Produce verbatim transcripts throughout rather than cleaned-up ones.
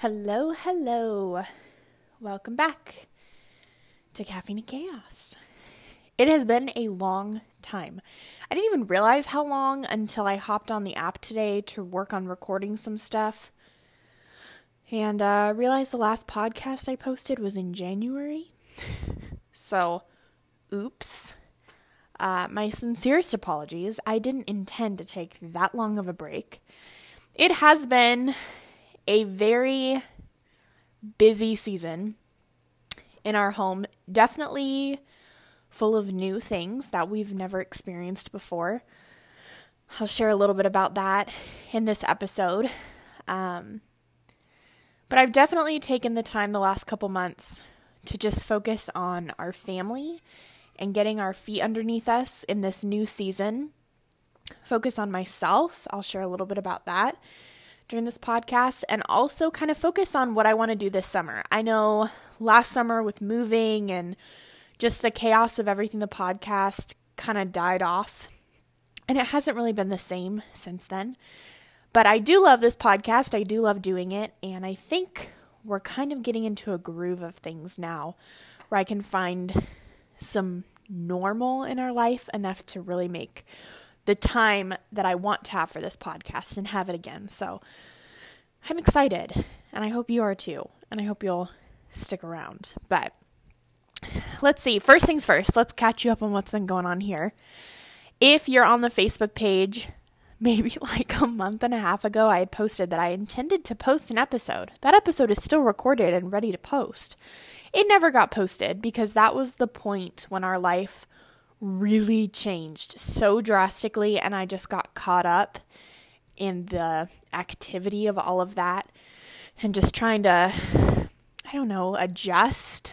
Hello, hello. Welcome back to Caffeine and Chaos. It has been a long time. I didn't even realize how long until I hopped on the app today to work on recording some stuff. And uh, realized the last podcast I posted was in January. So, oops. Uh, my sincerest apologies. I didn't intend to take that long of a break. It has been a very busy season in our home. Definitely full of new things that we've never experienced before. I'll share a little bit about that in this episode. Um, but I've definitely taken the time the last couple months to just focus on our family and getting our feet underneath us in this new season. Focus on myself. I'll share a little bit about that during this podcast, and also kind of focus on what I want to do this summer. I know last summer with moving and just the chaos of everything, the podcast kind of died off, and it hasn't really been the same since then. But I do love this podcast. I do love doing it, and I think we're kind of getting into a groove of things now where I can find some normal in our life enough to really make the time that I want to have for this podcast and have it again. So I'm excited, and I hope you are too, and I hope you'll stick around. But let's see. First things first, let's catch you up on what's been going on here. If you're on the Facebook page, maybe like a month and a half ago, I had posted that I intended to post an episode. That episode is still recorded and ready to post. It never got posted because that was the point when our life really changed so drastically, and I just got caught up in the activity of all of that and just trying to, I don't know, adjust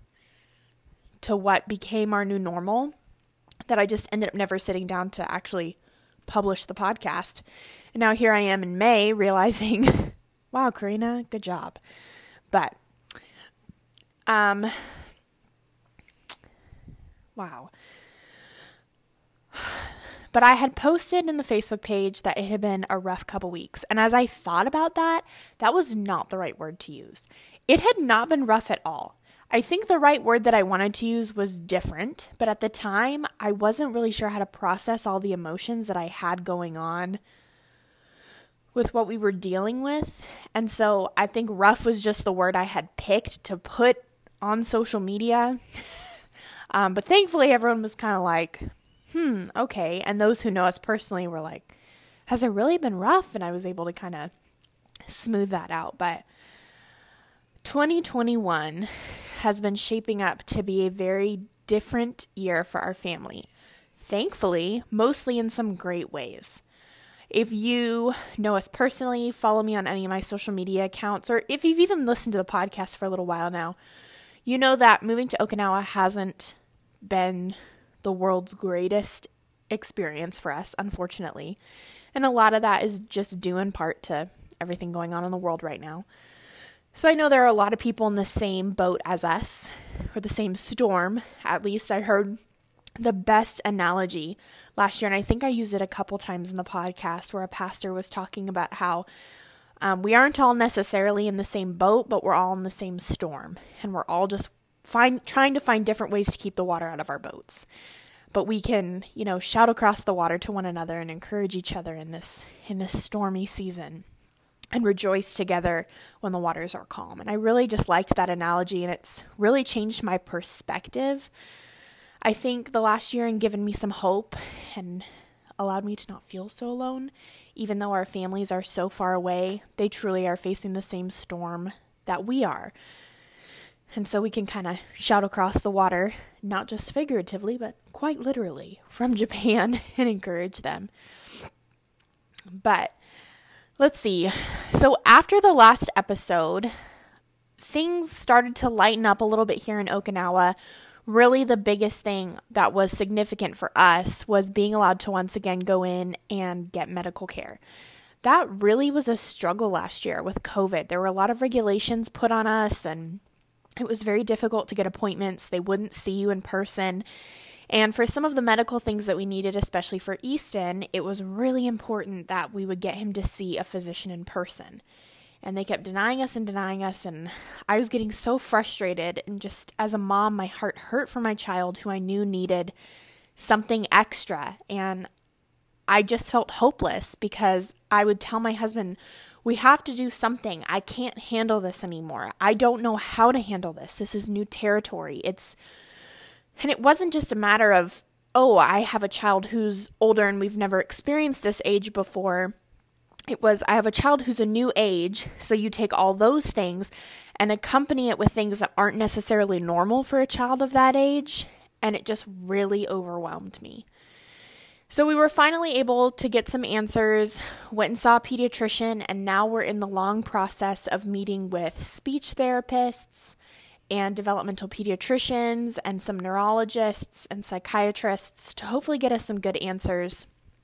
to what became our new normal, that I just ended up never sitting down to actually publish the podcast. And now here I am in May realizing, wow, Karina, good job. But, um, wow. But I had posted in the Facebook page that it had been a rough couple weeks. And as I thought about that, that was not the right word to use. It had not been rough at all. I think the right word that I wanted to use was different. But at the time, I wasn't really sure how to process all the emotions that I had going on with what we were dealing with. And so I think rough was just the word I had picked to put on social media. um, but thankfully, everyone was kind of like, hmm, okay. And those who know us personally were like, has it really been rough? And I was able to kind of smooth that out. But twenty twenty-one has been shaping up to be a very different year for our family. Thankfully, mostly in some great ways. If you know us personally, follow me on any of my social media accounts, or if you've even listened to the podcast for a little while now, you know that moving to Okinawa hasn't been the world's greatest experience for us, unfortunately. And a lot of that is just due in part to everything going on in the world right now. So I know there are a lot of people in the same boat as us, or the same storm. At least I heard the best analogy last year, and I think I used it a couple times in the podcast, where a pastor was talking about how um, we aren't all necessarily in the same boat, but we're all in the same storm, and we're all just Find, trying to find different ways to keep the water out of our boats. But we can, you know, shout across the water to one another and encourage each other in this in this stormy season, and rejoice together when the waters are calm. And I really just liked that analogy, and it's really changed my perspective, I think, the last year, and given me some hope and allowed me to not feel so alone. Even though our families are so far away, they truly are facing the same storm that we are. And so we can kind of shout across the water, not just figuratively, but quite literally from Japan, and encourage them. But let's see. So after the last episode, things started to lighten up a little bit here in Okinawa. Really, the biggest thing that was significant for us was being allowed to once again go in and get medical care. That really was a struggle last year with COVID. There were a lot of regulations put on us, and it was very difficult to get appointments. They wouldn't see you in person. And for some of the medical things that we needed, especially for Easton, it was really important that we would get him to see a physician in person. And they kept denying us and denying us. And I was getting so frustrated. And just as a mom, my heart hurt for my child who I knew needed something extra. And I just felt hopeless because I would tell my husband, we have to do something. I can't handle this anymore. I don't know how to handle this. This is new territory. It's, and it wasn't just a matter of, oh, I have a child who's older and we've never experienced this age before. It was, I have a child who's a new age, so you take all those things and accompany it with things that aren't necessarily normal for a child of that age, and it just really overwhelmed me. So we were finally able to get some answers, went and saw a pediatrician, and now we're in the long process of meeting with speech therapists and developmental pediatricians and some neurologists and psychiatrists to hopefully get us some good answers.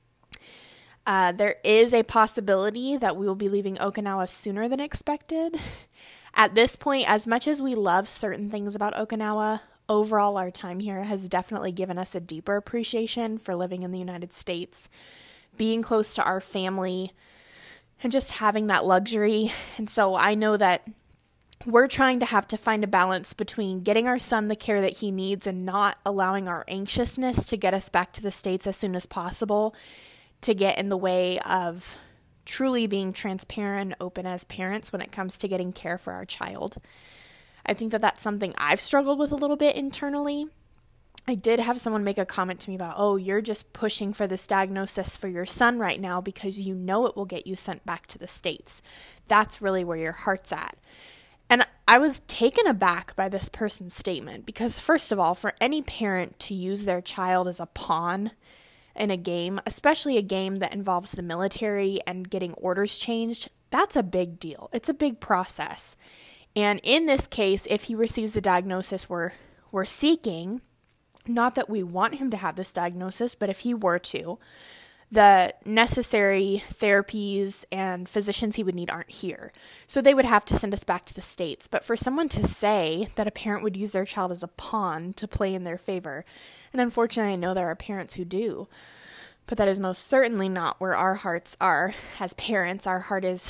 Uh, there is a possibility that we will be leaving Okinawa sooner than expected. At this point, as much as we love certain things about Okinawa, overall our time here has definitely given us a deeper appreciation for living in the United States, being close to our family, and just having that luxury. And so I know that we're trying to have to find a balance between getting our son the care that he needs and not allowing our anxiousness to get us back to the States as soon as possible, to get in the way of truly being transparent and open as parents when it comes to getting care for our child. I think that that's something I've struggled with a little bit internally. I did have someone make a comment to me about, oh, you're just pushing for this diagnosis for your son right now because you know it will get you sent back to the States. That's really where your heart's at. And I was taken aback by this person's statement because, first of all, for any parent to use their child as a pawn in a game, especially a game that involves the military and getting orders changed, that's a big deal. It's a big process. And in this case, if he receives the diagnosis we're, we're seeking, not that we want him to have this diagnosis, but if he were to, the necessary therapies and physicians he would need aren't here. So they would have to send us back to the States. But for someone to say that a parent would use their child as a pawn to play in their favor, and unfortunately I know there are parents who do, but that is most certainly not where our hearts are as parents. Our heart is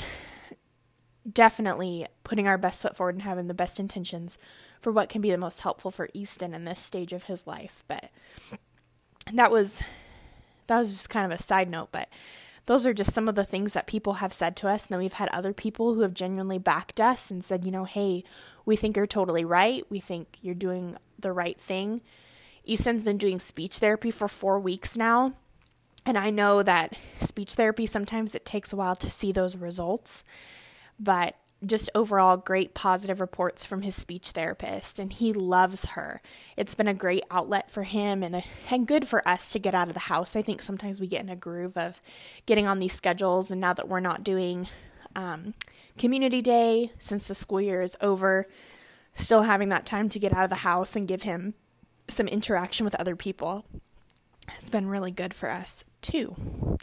definitely putting our best foot forward and having the best intentions for what can be the most helpful for Easton in this stage of his life. But that was that was just kind of a side note, but those are just some of the things that people have said to us. And then we've had other people who have genuinely backed us and said, you know, hey, we think you're totally right. We think you're doing the right thing. Easton's been doing speech therapy for four weeks now. And I know that speech therapy, sometimes it takes a while to see those results. But just overall great positive reports from his speech therapist, and he loves her. It's been a great outlet for him and, a, and good for us to get out of the house. I think sometimes we get in a groove of getting on these schedules, and now that we're not doing um, community day since the school year is over, still having that time to get out of the house and give him some interaction with other people has been really good for us too.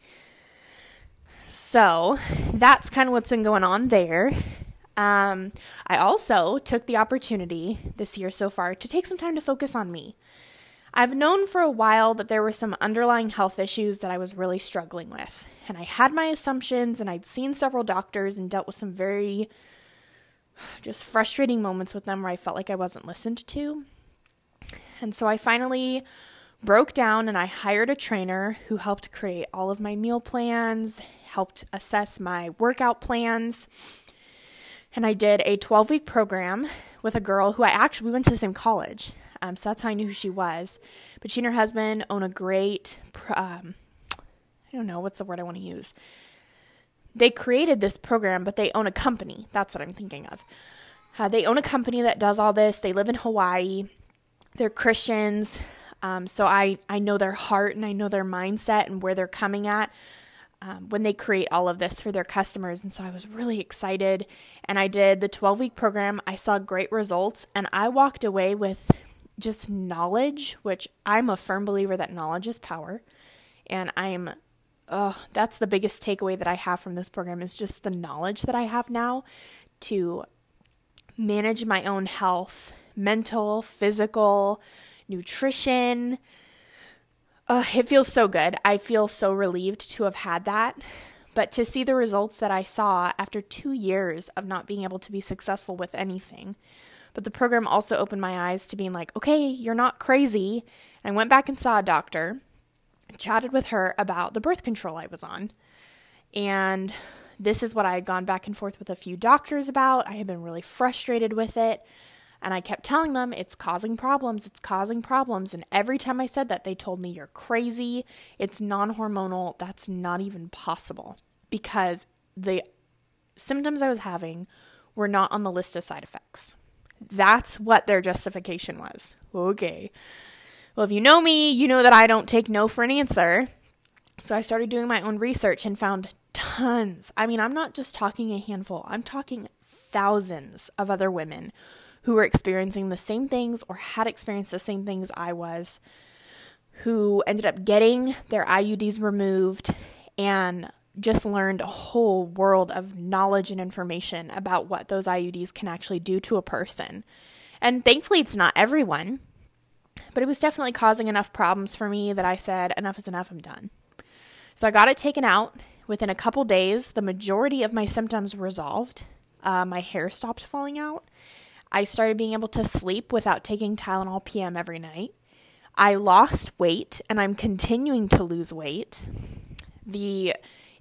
So that's kind of what's been going on there. Um, I also took the opportunity this year so far to take some time to focus on me. I've known for a while that there were some underlying health issues that I was really struggling with. And I had my assumptions, and I'd seen several doctors and dealt with some very just frustrating moments with them where I felt like I wasn't listened to. And so I finally broke down and I hired a trainer who helped create all of my meal plans, helped assess my workout plans. And I did a twelve-week program with a girl who I actually, we went to the same college. Um, so that's how I knew who she was. But she and her husband own a great, um, I don't know, what's the word I want to use? They created this program, but they own a company. That's what I'm thinking of. Uh, they own a company that does all this. They live in Hawaii. They're Christians. Um, so I, I know their heart and I know their mindset and where they're coming at um, when they create all of this for their customers. And so I was really excited. And I did the twelve-week program. I saw great results. And I walked away with just knowledge, which I'm a firm believer that knowledge is power. And I'm, oh, that's the biggest takeaway that I have from this program is just the knowledge that I have now to manage my own health, mental, physical, nutrition. Uh, it feels so good. I feel so relieved to have had that. But to see the results that I saw after two years of not being able to be successful with anything. But the program also opened my eyes to being like, okay, you're not crazy. And I went back and saw a doctor, chatted with her about the birth control I was on. And this is what I had gone back and forth with a few doctors about. I had been really frustrated with it. And I kept telling them, it's causing problems, it's causing problems. And every time I said that, they told me, you're crazy, it's non-hormonal, that's not even possible. Because the symptoms I was having were not on the list of side effects. That's what their justification was. Okay. Well, if you know me, you know that I don't take no for an answer. So I started doing my own research and found tons. I mean, I'm not just talking a handful. I'm talking thousands of other women who were experiencing the same things or had experienced the same things I was, who ended up getting their I U Ds removed and just learned a whole world of knowledge and information about what those I U Ds can actually do to a person. And thankfully, it's not everyone, but it was definitely causing enough problems for me that I said, enough is enough, I'm done. So I got it taken out. Within a couple days, the majority of my symptoms resolved. Uh, my hair stopped falling out. I started being able to sleep without taking Tylenol P M every night. I lost weight, and I'm continuing to lose weight. The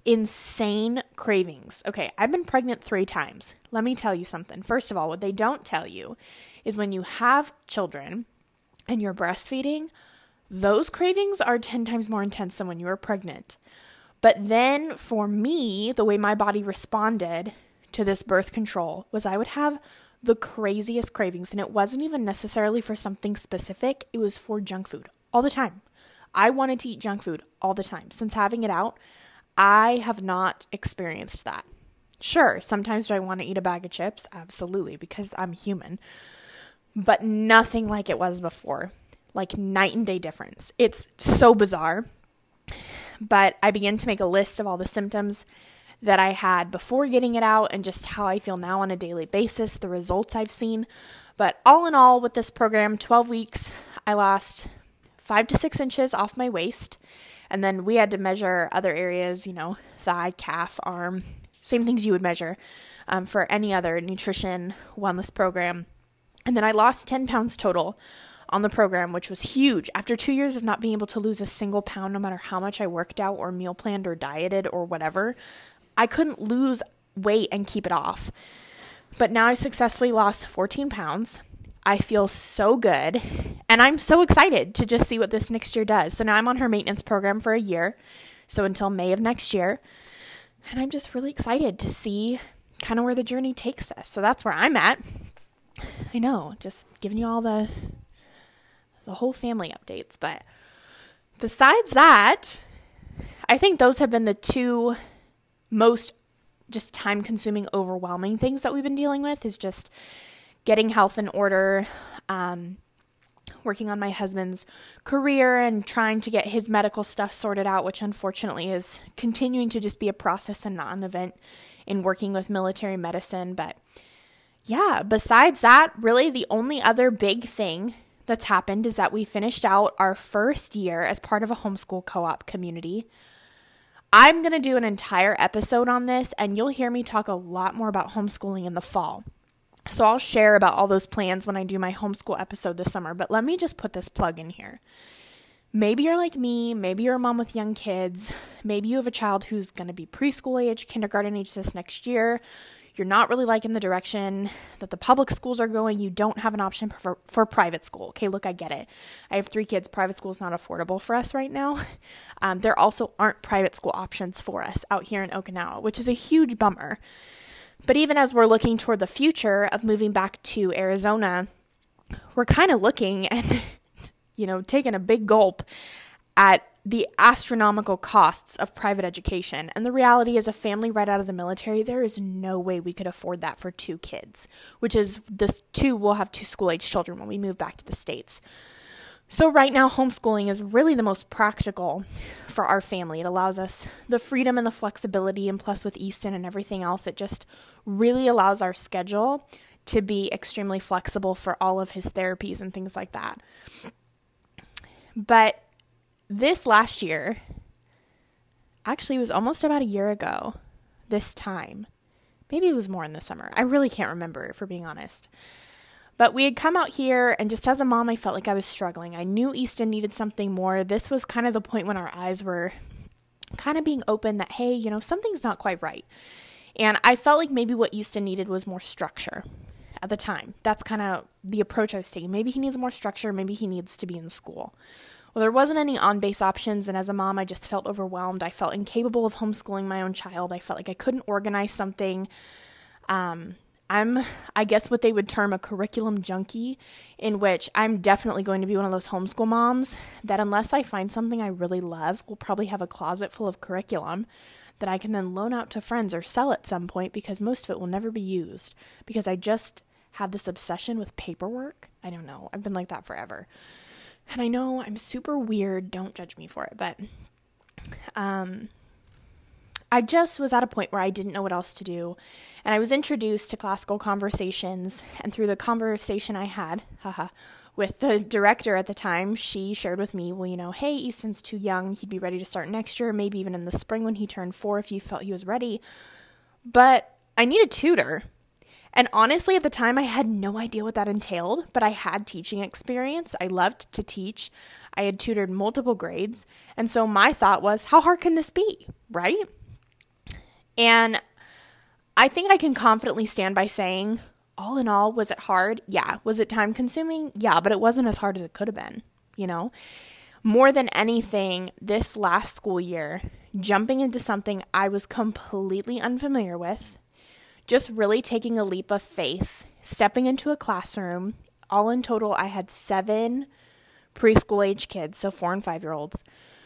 insane cravings. Okay, I've been pregnant three times. Let me tell you something. First of all, what they don't tell you is when you have children and you're breastfeeding, those cravings are ten times more intense than when you were pregnant. But then for me, the way my body responded to this birth control was I would have the craziest cravings, and it wasn't even necessarily for something specific. It was for junk food all the time. I wanted to eat junk food all the time. Since having it out, I have not experienced that. Sure, sometimes do I want to eat a bag of chips? Absolutely, because I'm human. But nothing like it was before. Like night and day difference. It's so bizarre. But I began to make a list of all the symptoms that I had before getting it out and just how I feel now on a daily basis, the results I've seen. But all in all, with this program, twelve weeks, I lost five to six inches off my waist. And then we had to measure other areas, you know, thigh, calf, arm, same things you would measure um, for any other nutrition wellness program. And then I lost ten pounds total on the program, which was huge. After two years of not being able to lose a single pound, no matter how much I worked out or meal planned or dieted or whatever, I couldn't lose weight and keep it off. But now I successfully lost fourteen pounds. I feel so good. And I'm so excited to just see what this next year does. So now I'm on her maintenance program for a year. So until May of next year. And I'm just really excited to see kind of where the journey takes us. So that's where I'm at. I know, just giving you all the the whole family updates. But besides that, I think those have been the two most just time-consuming, overwhelming things that we've been dealing with, is just getting health in order, um, working on my husband's career and trying to get his medical stuff sorted out, which unfortunately is continuing to just be a process and not an event in working with military medicine. But yeah, besides that, really the only other big thing that's happened is that we finished out our first year as part of a homeschool co-op community. I'm going to do an entire episode on this, and you'll hear me talk a lot more about homeschooling in the fall. So I'll share about all those plans when I do my homeschool episode this summer, but let me just put this plug in here. Maybe you're like me, maybe you're a mom with young kids, maybe you have a child who's going to be preschool age, kindergarten age this next year. You're not really liking the direction that the public schools are going. You don't have an option for, for private school. Okay, look, I get it. I have three kids. Private school is not affordable for us right now. Um, there also aren't private school options for us out here in Okinawa, which is a huge bummer. But even as we're looking toward the future of moving back to Arizona, we're kind of looking and, you know, taking a big gulp at the astronomical costs of private education. And the reality is, a family right out of the military, there is no way we could afford that for two kids, which is this two, we'll have two school-age children when we move back to the States. So right now, homeschooling is really the most practical for our family. It allows us the freedom and the flexibility, and plus with Easton and everything else, it just really allows our schedule to be extremely flexible for all of his therapies and things like that. But this last year, actually, it was almost about a year ago this time. Maybe it was more in the summer. I really can't remember, if we're being honest. But we had come out here, and just as a mom, I felt like I was struggling. I knew Easton needed something more. This was kind of the point when our eyes were kind of being open that, hey, you know, something's not quite right. And I felt like maybe what Easton needed was more structure at the time. That's kind of the approach I was taking. Maybe he needs more structure. Maybe he needs to be in school. Well, there wasn't any on-base options, and as a mom, I just felt overwhelmed. I felt incapable of homeschooling my own child. I felt like I couldn't organize something. Um, I'm, I guess, what they would term a curriculum junkie, in which I'm definitely going to be one of those homeschool moms that unless I find something I really love, will probably have a closet full of curriculum that I can then loan out to friends or sell at some point, because most of it will never be used, because I just have this obsession with paperwork. I don't know. I've been like that forever. And I know I'm super weird, don't judge me for it, but um, I just was at a point where I didn't know what else to do, and I was introduced to Classical Conversations, and through the conversation I had, haha, with the director at the time, she shared with me, well, you know, hey, Easton's too young, he'd be ready to start next year, maybe even in the spring when he turned four if you felt he was ready, but I need a tutor. And honestly, at the time, I had no idea what that entailed, but I had teaching experience. I loved to teach. I had tutored multiple grades. And so my thought was, how hard can this be, right? And I think I can confidently stand by saying, all in all, was it hard? Yeah. Was it time consuming? Yeah, but it wasn't as hard as it could have been, you know? More than anything, this last school year, jumping into something I was completely unfamiliar with, just really taking a leap of faith, stepping into a classroom. All in total, I had seven preschool age kids, so four and five-year-olds,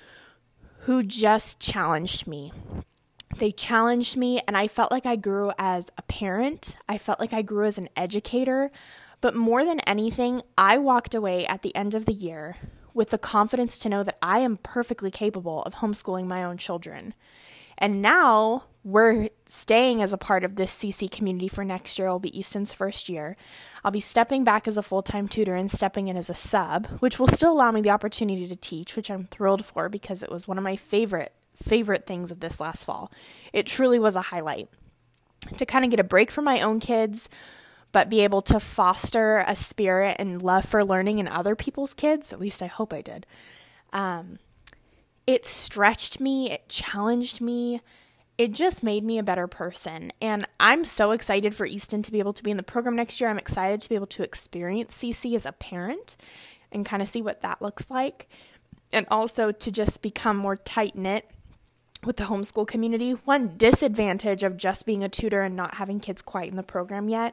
who just challenged me. They challenged me, and I felt like I grew as a parent. I felt like I grew as an educator. But more than anything, I walked away at the end of the year with the confidence to know that I am perfectly capable of homeschooling my own children. And now we're staying as a part of this C C community for next year. It'll be Easton's first year. I'll be stepping back as a full-time tutor and stepping in as a sub, which will still allow me the opportunity to teach, which I'm thrilled for because it was one of my favorite, favorite things of this last fall. It truly was a highlight. To kind of get a break from my own kids, but be able to foster a spirit and love for learning in other people's kids. At least I hope I did. Um, it stretched me. It challenged me. It just made me a better person. And I'm so excited for Easton to be able to be in the program next year. I'm excited to be able to experience C C as a parent and kind of see what that looks like. And also to just become more tight-knit with the homeschool community. One disadvantage of just being a tutor and not having kids quite in the program yet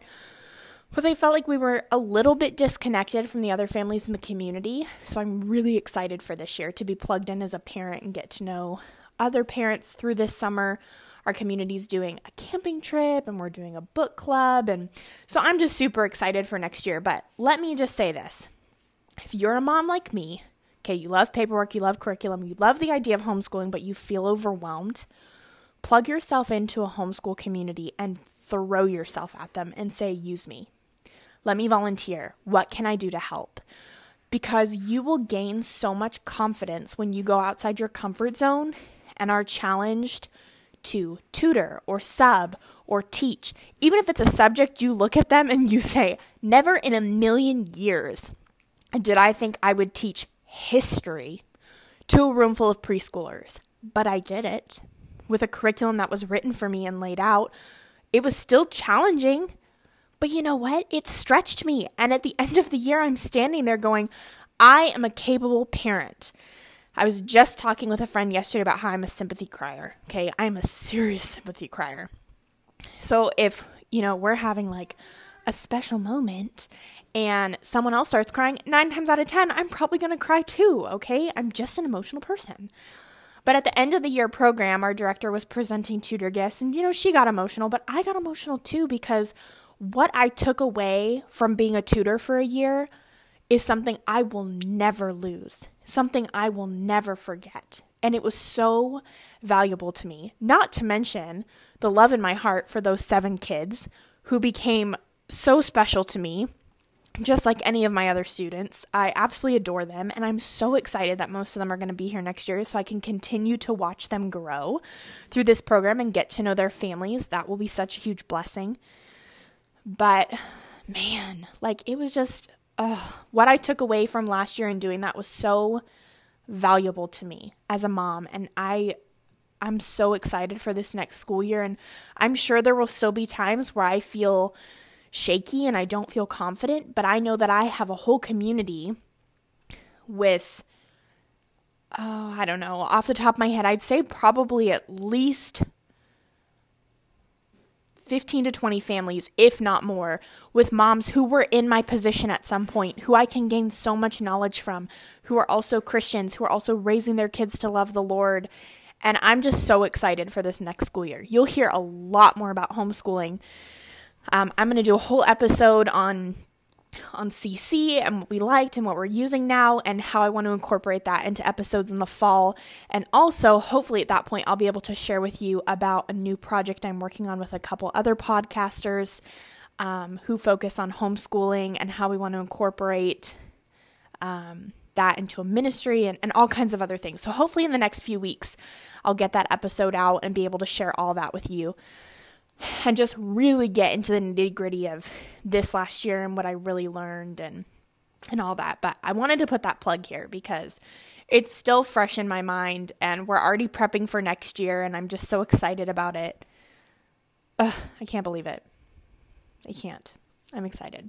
was I felt like we were a little bit disconnected from the other families in the community. So I'm really excited for this year to be plugged in as a parent and get to know other parents through this summer. Our community's doing a camping trip and we're doing a book club. And so I'm just super excited for next year. But let me just say this. If you're a mom like me, okay, you love paperwork, you love curriculum, you love the idea of homeschooling, but you feel overwhelmed, plug yourself into a homeschool community and throw yourself at them and say, use me. Let me volunteer. What can I do to help? Because you will gain so much confidence when you go outside your comfort zone and are challenged to tutor or sub or teach. Even if it's a subject, you look at them and you say, never in a million years did I think I would teach history to a room full of preschoolers. But I did it with a curriculum that was written for me and laid out. It was still challenging. But you know what? It stretched me. And at the end of the year, I'm standing there going, I am a capable parent. I was just talking with a friend yesterday about how I'm a sympathy crier. Okay, I'm a serious sympathy crier. So if, you know, we're having like a special moment and someone else starts crying, nine times out of ten, I'm probably going to cry too. Okay, I'm just an emotional person. But at the end of the year program, our director was presenting tutor gifts and, you know, she got emotional, but I got emotional too because what I took away from being a tutor for a year is something I will never lose, something I will never forget. And it was so valuable to me, not to mention the love in my heart for those seven kids who became so special to me just like any of my other students. I absolutely adore them, and I'm so excited that most of them are going to be here next year so I can continue to watch them grow through this program and get to know their families. That will be such a huge blessing. But man, like it was just uh, what I took away from last year and doing that was so valuable to me as a mom, and I I'm so excited for this next school year, and I'm sure there will still be times where I feel shaky and I don't feel confident, but I know that I have a whole community with, oh, I don't know, off the top of my head, I'd say probably at least fifteen to twenty families, if not more, with moms who were in my position at some point, who I can gain so much knowledge from, who are also Christians, who are also raising their kids to love the Lord. And I'm just so excited for this next school year. You'll hear a lot more about homeschooling. Um, I'm going to do a whole episode on on C C and what we liked and what we're using now and how I want to incorporate that into episodes in the fall. And also, hopefully at that point, I'll be able to share with you about a new project I'm working on with a couple other podcasters um, who focus on homeschooling and how we want to incorporate um, that into a ministry and, and all kinds of other things. So hopefully in the next few weeks, I'll get that episode out and be able to share all that with you. And just really get into the nitty gritty of this last year and what I really learned and and all that. But I wanted to put that plug here because it's still fresh in my mind and we're already prepping for next year and I'm just so excited about it. Ugh, I can't believe it. I can't. I'm excited.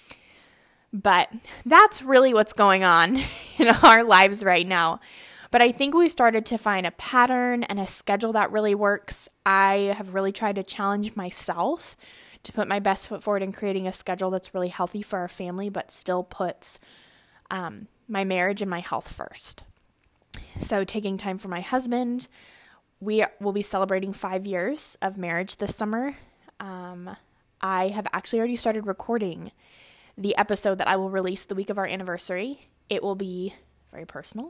But that's really what's going on in our lives right now. But I think we started to find a pattern and a schedule that really works. I have really tried to challenge myself to put my best foot forward in creating a schedule that's really healthy for our family, but still puts um, my marriage and my health first. So taking time for my husband. We will be celebrating five years of marriage this summer. Um, I have actually already started recording the episode that I will release the week of our anniversary. It will be very personal.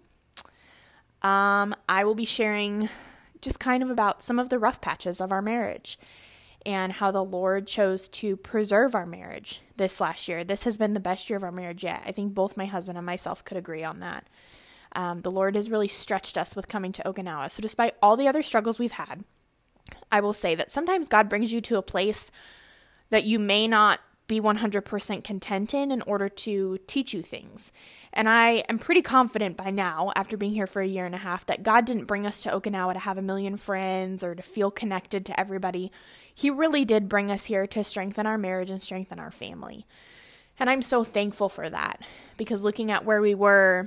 Um, I will be sharing just kind of about some of the rough patches of our marriage and how the Lord chose to preserve our marriage this last year. This has been the best year of our marriage yet. I think both my husband and myself could agree on that. Um, the Lord has really stretched us with coming to Okinawa. So despite all the other struggles we've had, I will say that sometimes God brings you to a place that you may not be one hundred percent content in in order to teach you things. And I am pretty confident by now, after being here for a year and a half, that God didn't bring us to Okinawa to have a million friends or to feel connected to everybody. He really did bring us here to strengthen our marriage and strengthen our family. And I'm so thankful for that, because looking at where we were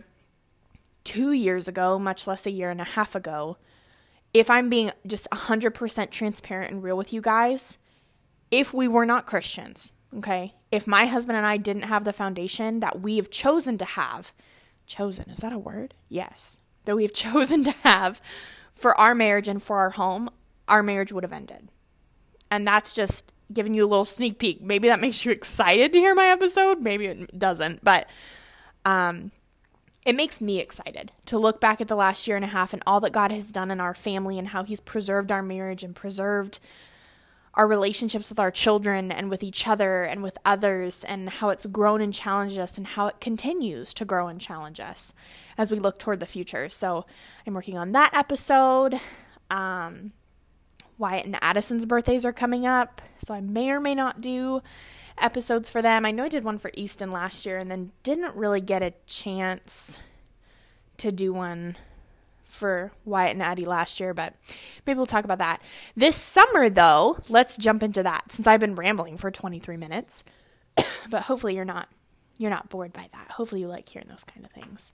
two years ago, much less a year and a half ago, if I'm being just one hundred percent transparent and real with you guys, if we were not Christians, okay, if my husband and I didn't have the foundation that we have chosen to have, chosen, is that a word? Yes, that we have chosen to have for our marriage and for our home, our marriage would have ended. And that's just giving you a little sneak peek. Maybe that makes you excited to hear my episode. Maybe it doesn't, but um, it makes me excited to look back at the last year and a half and all that God has done in our family and how he's preserved our marriage and preserved our relationships with our children and with each other and with others, and how it's grown and challenged us and how it continues to grow and challenge us as we look toward the future. So I'm working on that episode. Um, Wyatt and Addison's birthdays are coming up, so I may or may not do episodes for them. I know I did one for Easton last year and then didn't really get a chance to do one for Wyatt and Addie last year, but maybe we'll talk about that. This summer, though, let's jump into that, since I've been rambling for twenty-three minutes. But hopefully you're not you're not bored by that. Hopefully you like hearing those kind of things.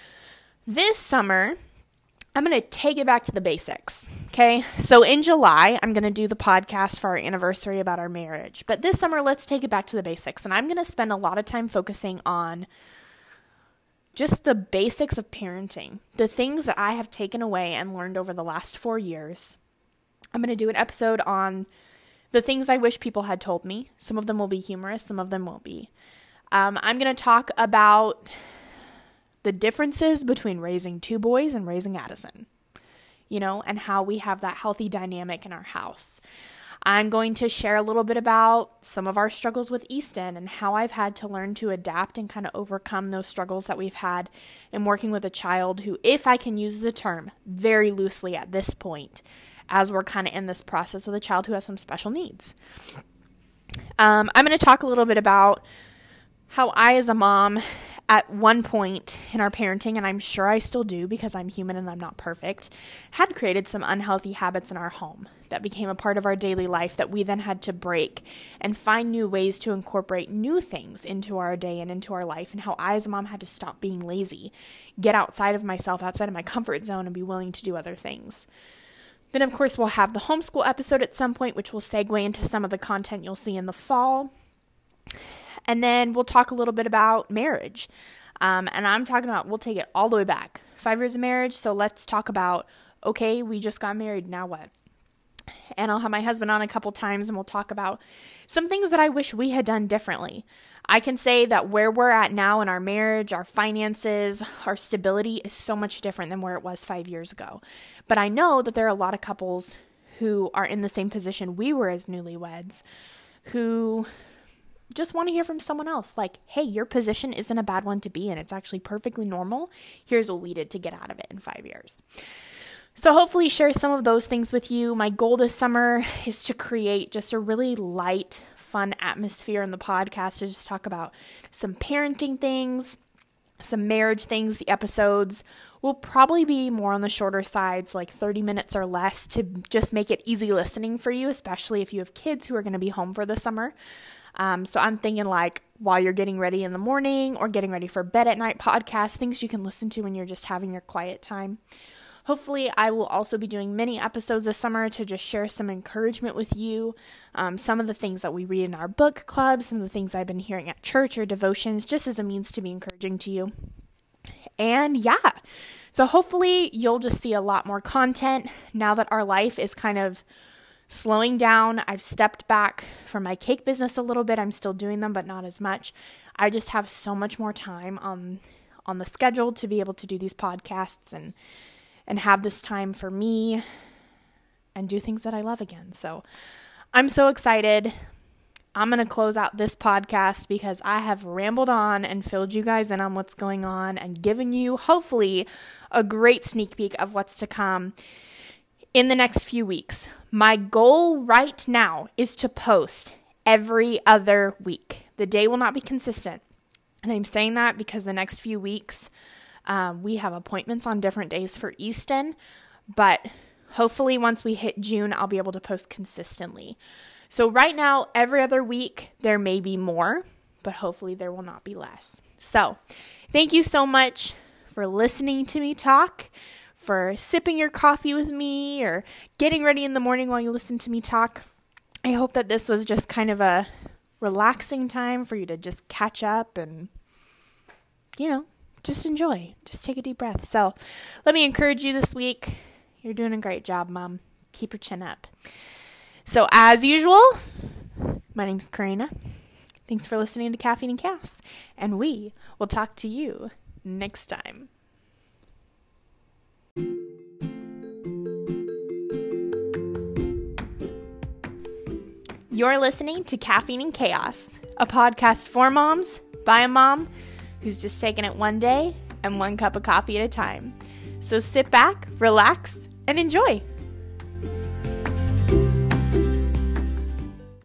This summer, I'm going to take it back to the basics, okay? So in July, I'm going to do the podcast for our anniversary about our marriage. But this summer, let's take it back to the basics, and I'm going to spend a lot of time focusing on just the basics of parenting, the things that I have taken away and learned over the last four years. I'm going to do an episode on the things I wish people had told me. Some of them will be humorous, some of them won't be. Um, I'm going to talk about the differences between raising two boys and raising Addison, you know, and how we have that healthy dynamic in our house. I'm going to share a little bit about some of our struggles with Easton and how I've had to learn to adapt and kind of overcome those struggles that we've had in working with a child who, if I can use the term very loosely at this point, as we're kind of in this process with a child who has some special needs. Um, I'm going to talk a little bit about how I, as a mom, at one point in our parenting, and I'm sure I still do because I'm human and I'm not perfect, had created some unhealthy habits in our home that became a part of our daily life that we then had to break and find new ways to incorporate new things into our day and into our life, and how I, as a mom, had to stop being lazy, get outside of myself, outside of my comfort zone, and be willing to do other things. Then, of course, we'll have the homeschool episode at some point, which will segue into some of the content you'll see in the fall. And then we'll talk a little bit about marriage. Um, and I'm talking about, we'll take it all the way back. Five years of marriage, so let's talk about, okay, we just got married, now what? And I'll have my husband on a couple times, and we'll talk about some things that I wish we had done differently. I can say that where we're at now in our marriage, our finances, our stability is so much different than where it was five years ago. But I know that there are a lot of couples who are in the same position we were as newlyweds, who just want to hear from someone else. Like, hey, your position isn't a bad one to be in. It's actually perfectly normal. Here's what we did to get out of it in five years. So hopefully share some of those things with you. My goal this summer is to create just a really light, fun atmosphere in the podcast to just talk about some parenting things, some marriage things. The episodes will probably be more on the shorter sides, like thirty minutes or less, to just make it easy listening for you, especially if you have kids who are going to be home for the summer. Um, so I'm thinking like while you're getting ready in the morning or getting ready for bed at night podcast, things you can listen to when you're just having your quiet time. Hopefully, I will also be doing mini episodes this summer to just share some encouragement with you. Um, some of the things that we read in our book club, some of the things I've been hearing at church or devotions, just as a means to be encouraging to you. And yeah, so hopefully you'll just see a lot more content now that our life is kind of slowing down. I've stepped back from my cake business a little bit. I'm still doing them, but not as much. I just have so much more time on, on the schedule to be able to do these podcasts and and have this time for me and do things that I love again. So I'm so excited. I'm going to close out this podcast because I have rambled on and filled you guys in on what's going on and given you, hopefully, a great sneak peek of what's to come in the next few weeks. My goal right now is to post every other week. The day will not be consistent. And I'm saying that because the next few weeks, Um, we have appointments on different days for Easton, but hopefully once we hit June, I'll be able to post consistently. So right now, every other week, there may be more, but hopefully there will not be less. So thank you so much for listening to me talk, for sipping your coffee with me, or getting ready in the morning while you listen to me talk. I hope that this was just kind of a relaxing time for you to just catch up and, you know, just enjoy. Just take a deep breath. So let me encourage you this week. You're doing a great job, Mom. Keep your chin up. So as usual, my name's Karina. Thanks for listening to Caffeine and Chaos. And we will talk to you next time. You're listening to Caffeine and Chaos, a podcast for moms, by a mom, who's just taking it one day and one cup of coffee at a time. So sit back, relax, and enjoy.